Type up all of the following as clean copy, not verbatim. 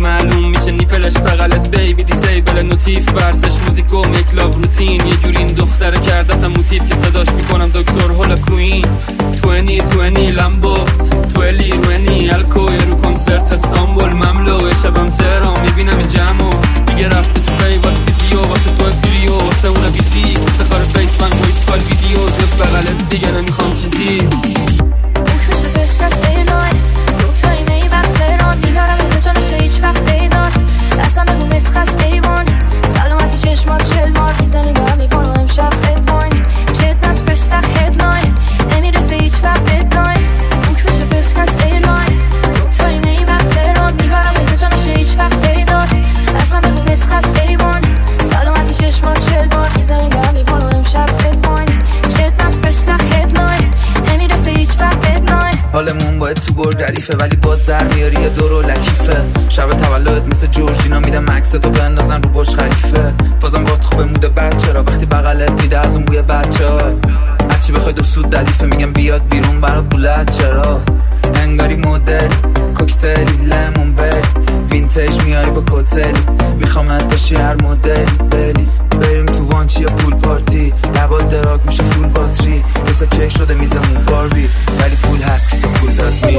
معلوم میشه نیپلش بغلت بیبی دیسیبل نوتیف ورزش موزیک و میکلاو روتین یه جوری این دختره کردتم موتیف که صداش میکنم دکتر هولا کوین 2020 لامبو 2020 الکو یه رو کنسرت استانبول مملو شبم تهران میبینم جمعو دیگه رفته تو فیوال فیزیو واسه تو فریو واسه اون بیسی واسه کار فیس بنگ و اسکال ویدیو جز بغلت دیگه نمیخوام چیزی میشه فشکست اینای روتایی میبر تهران میبرم اینجا جانشه هیچ وقت پیدات اصلا بگو مسخست ایوان سلامتی چشمات چلمار میزنی بر میوان و امشب ادواین چت نز فرش سخت هدلاین نمیرسه هیچ وقت ددلاین میشه فشکست اینای روتایی میبر تهران میبرم اینجا جانشه هیچ وقت پیدات اصلا بگو مسخست ایوان سلامتی چشمات چلمار میزنی بر میوان و امشب ادواین چت نز فرش سخت هدلاین نمیرسه هیچ وقت ددلاین حالمون باید تو گرد ردیفه ولی باز در میاری یه دور و لکیفه شب تولد مثل جورجینا میدم عکستو بندازن رو برج خلیفه بازم باد خوبه موده بد چرا وقتی بغلت میده از اون بوی بچه‌ها هرچی بخوای دو سود ردیفه میگم بیاد بیرون برات بولد چرا انگاری مدل کوکتلی لیمون بل وینتیج میای با کتل میخوامت باشی هر مدل بریم تو وانچی یا پول پارتی لبات دراگ میشه فول باتری روزا کیک شده میزمون باربی ولی پول هست که تو پول داد می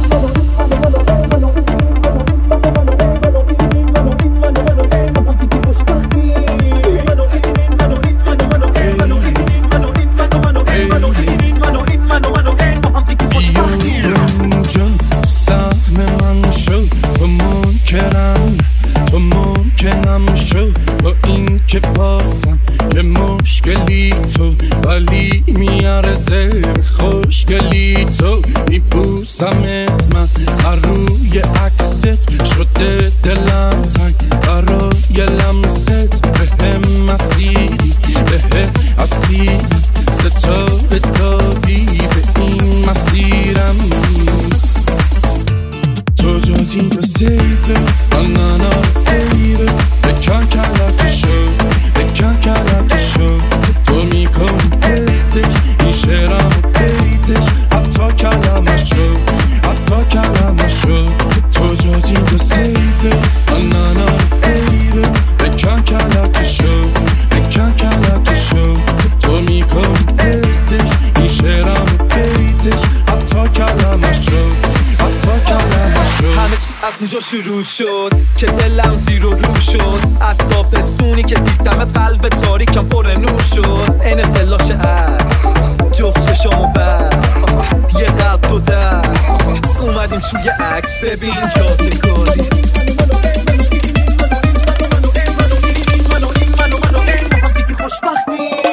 تو ممکنم شد با این که بازم یه مشکلی تو ولی میارزه خوشگلی تو میبوسمت من روی عکست شده دلم تنگ برای لمست بهم مسیری بهت اسیری ستاره دادی به این مسیرم تو جازی به سیفه آنانا ایره بکن کلکشو بکن کلکشو تو میکن حسش این شعرم و بیتش حتی کلمشو حتی کلمشو تو جازی به سیفه آنانا ایره بکن کلکشو بکن کلکشو تو میکن حسش این شعرم و بیتش حتی کلمشو حتی کلمشو همه چی از اونجا شروع شد که دلم زیر و رو شد از تابستونی که دیدم قلب تاریکم پر نور شد این فلاش عکس جفت چشام و بست یه قلب دو دست اومدیم توی عکس ببین جاده کاری خوشبختی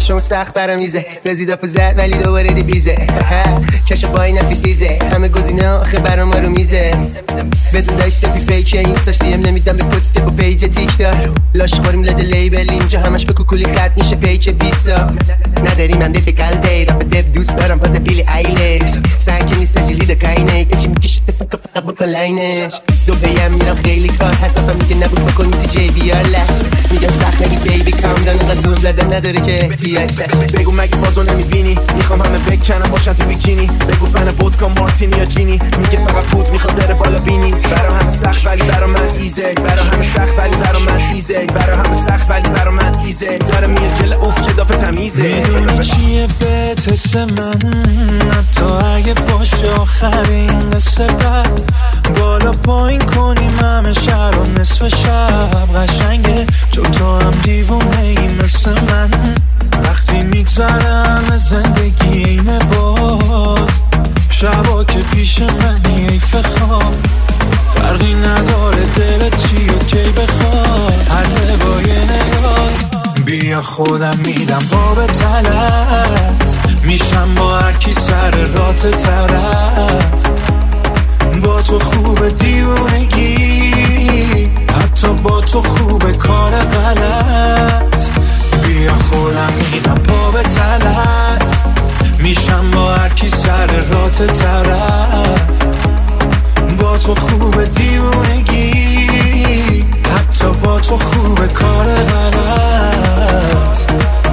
همشون سخت برام میزه رزیدافو زد ولی دوباره دی بیزه کش پایین از بیسیزه همه گزینه آخه برام ما رو میزه بدون داشته بی فیک اینستاش دیم نمیدم به کسکه با پیج تیک دار لاش خوریم لده لیبل اینجا همش به کوکولی خط میشه پیک 20 نداری من دیفیکال دیدا به دف دوست دارم باز بیلی ایلیش سنگی نیست جلیده کاینه کچی میکشه فقط بکن لاینش دو بیم میرم خیلی کار هست دفعه میگه نبوس بکن میزی جی بی آر لش میگم سخت نگی بیبی کام دان انقدر زور زدم نداره که احتیاج داشت بگو مگه بازو نمیبینی میخوام همه بکنم باشن تو بیکینی بگو فن ودکا مارتینی یا جینی میگه فقط پود میخواد داره بالا بینی برا همه سخت ولی برا من ایزه برا همه سخت ولی برا من ایزه برا همه سخت ولی برا من ایزه داره میاد جل اوف که دافه تمیزه میدونی چیه بهتس من حتی اگه باشه آخرین قصه بعد بالا پایین کنیم همه شهر و نصف شب قشنگه چون تو هم دیوونه ای مثل من وقتی میگذرم زندگی ایمه باز شبا که پیش منی ایف خواب فرقی نداره دلت چی و کی بخواد هر لبای نگات بیا خودم میدم با به تلت میشم با هر کی سر رات طرف با تو خوب دیوونگی حتی با تو خوب کار غلط بیا خودم میدم پا به تلت میشم با هر کی سر رات طرف با تو خوب دیوونگی حتی با تو خوب کار غلط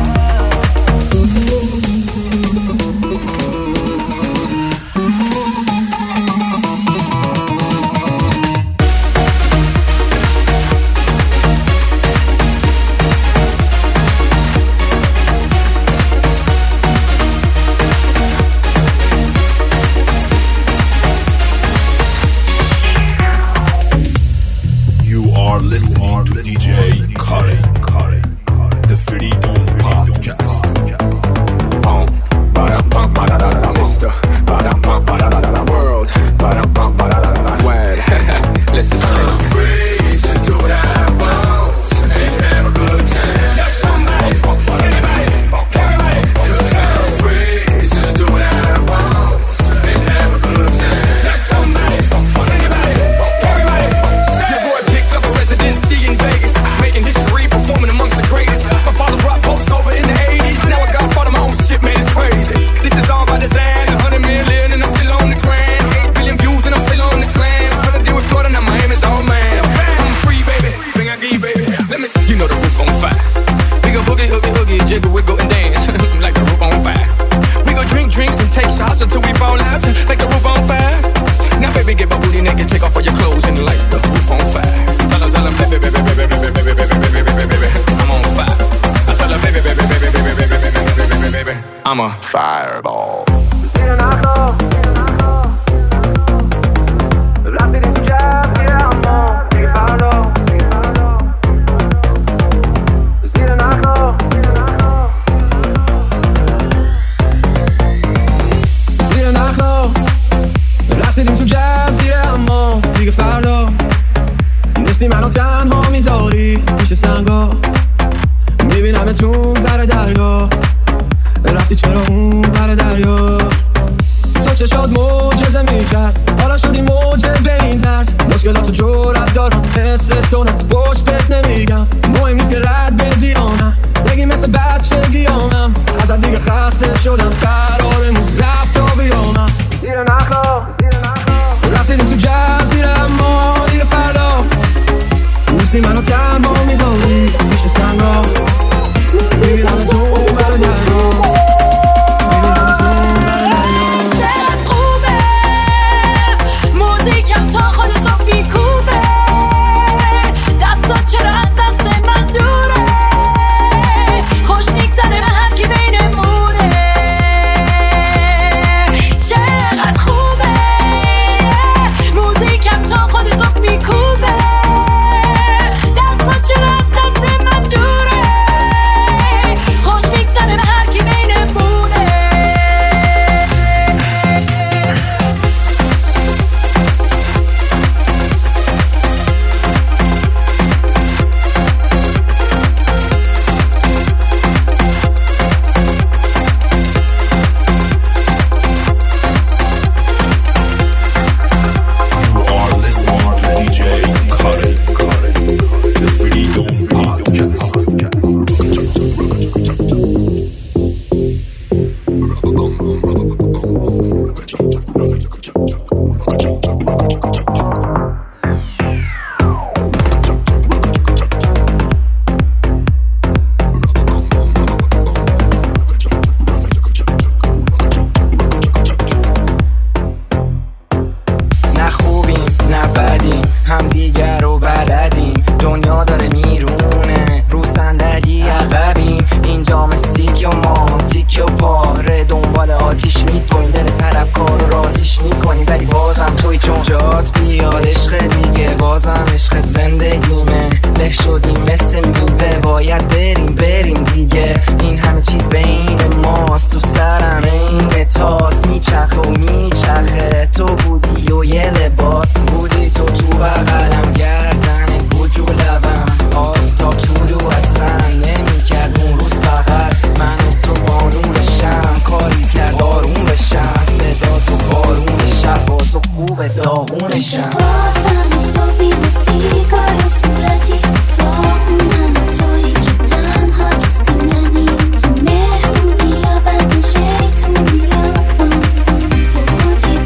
Listening to DJ Kare, the Freedom Podcast. Mr. World, Word. Let's just say I'm free to do what I want and have a good time. Anybody, cause I'm free to do what I want and have a good time. Anybody, your boy picked up a residency in Vegas, making history, performing amongst the greatest. My father brought posts over in the 80s. Now I got part of my own shit, man, it's crazy. This is all by design. 100 million and I'm still on the grind. 8 billion views and I'm still on the climb. Gotta deal with Florida, now Miami's all man. I'm free, baby. Bring I give you, baby. Let me see. You know the roof on fire. We go boogie, hoogie, hoogie, jiggle, wiggle, and dance like the roof on fire. We go drink drinks and take shots until we fall out like the roof on fire. Now, baby, get my booty naked, take off all your clothes and light the roof on fire. Tell them, baby, baby, baby, baby, baby, baby, baby, baby, I'm on fire. I tell her, baby, baby, baby, baby, baby, baby, baby, baby, I'm a fireball. رسیدیم تو جزیره اما دیگه فردا نیستی منو تنها میذاری پیش سنگا میبینم تو بر دریا رفتی چرا اون بر دریا تو چشات معجزه میکرد حالا شدی موجه بین تر مشکلاتو جرأت دارم حس تو نه پشتت نمیگم مهم نیست که رد بدی آنم بگی مثل بچگی آمم ازت دیگه خسته شدم قرارمون رفت تا بیامم دیر نخوا رسیدیم تو جزیره اما دیگه فردا نیستی منو تنها میذاری پیش سنگا میبینم تو بر دریا چقدر خوبه موزیکم تا خالصا بیکوبه دستات چرا از دست باید بریم دیگه. این همه چیز بین ماست، تو سرم این تاس میچرخه و میچرخه. تو بودی و یه لباس بودی، تو بغلم گردنت بود رو لبم. آفتاب طولو اصلا نمیکرد اون روز فقط من و تو بارون شم. کاری کرد آروم بشم، صدا تو بارون شب با تو خوب داغون شم. بازم صبحی و سیگار صورتی داغونم توی که تنها دوست منی. تو مهمونی یا بدن شیطونی یا تو بودی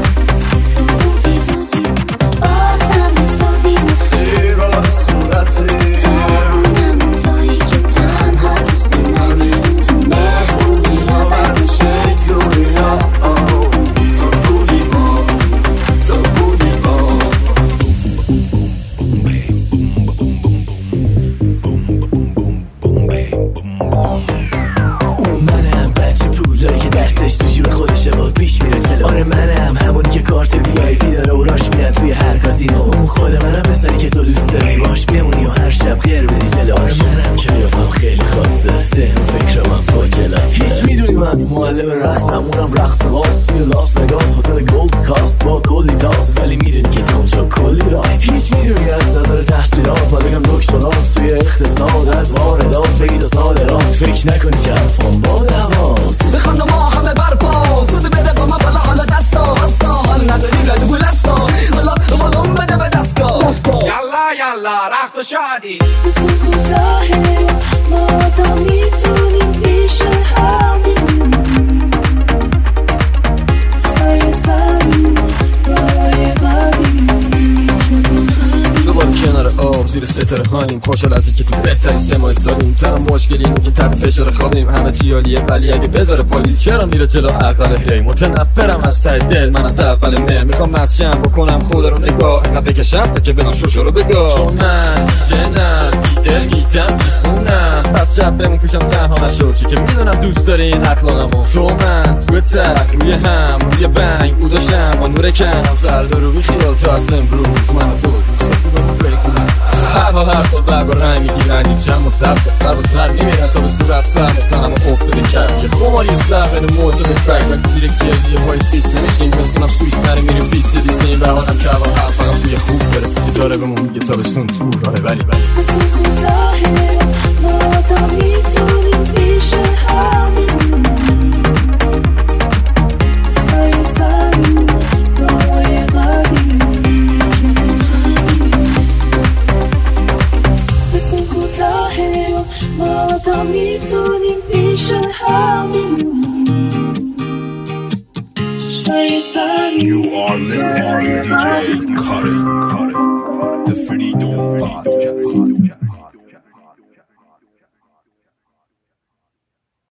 بازم صبحی و سیگار صورتی داغونم توی که تنها دوست منی. تو مهمونی یا بدن شیطونی یا دستش تو جیب خودشه با پیش میره جلو. آره منم همونی که کارت وی آی پی داره و راش میاد توی هر کازینو. اون خود منم مثلی که تو دوست داری باش بمونی و هر شب غیر بدی جلو. آره منم که قیافم خیلی خاصه، ذهن و فکرم هم با جلسه. هیچ میدونی من معلم رقصم، اونم رقص باز توی لاس وگاس هتل گولد کاست با کلی تاس. ولی میدونی که اونجا کلی راست. هیچ میدونی از نظر تحصیلات من بگم دکتراست توی اقتصاد، از واردات بگی تا صادرات. فکر نکنی که حرفم با دواست. بخوان ما همه برپا زود بده با ما بالا حالا دستا حال نداری لده بولستا. حالا بالون بده به دستگاه. یلا رقص و شادی مثل کوتاهه ما تا میتونیم پیش هم بمونیم. سایه سریم برای قدیم دوباره کنار آب زیر ستاره هاییم. خوشحال از اینکه تو بهتری 3 ماه سالیم. تنها مشکلی اینه که تحت فشار خوابیم. همه چی عالیه ولی اگه بذاره پالیل چرا میره جلو عقل هی. متنفرم از ته دل من از اول مهر. میخوام مسجم بکنم خدا رو نگاه انقدر بکشم که بدون شوشو رو بگاه. چون من دیدنم بیدل میدم میخونم. پس شب بمون پیشم تنها نشو چی که میدونم دوست داری این اخلاقمو. تو من توی تخت روی هم روی بنگ او داشتم با نور کم. فردا رو بی خیال تا اصل امروز من و تو دوست خوبم بگونم. هر سال برگا رنگ میگیرن این جمع و سبت سر و سر میمیرن تا به صورت سر تنم افتاده کرد یه خماری سر بین موجه به فرق وقتی زیر کیه یه پای سپیس نمیشیم بسونم سویس نره میریم بیست دیزنی بهانم که اول حرف فقط توی خوب بره یه داره بمون میگه تابستون تو راهه ولی مثل کوتاهه ما تا میتونیم پیش هم بمونیم. سایه سریم برای قدیم مثل کوتاهه ما تا میتونیم پیش هم بمونیم. سایه سریم. You are listening to DJ Karin, the Freedom Podcast.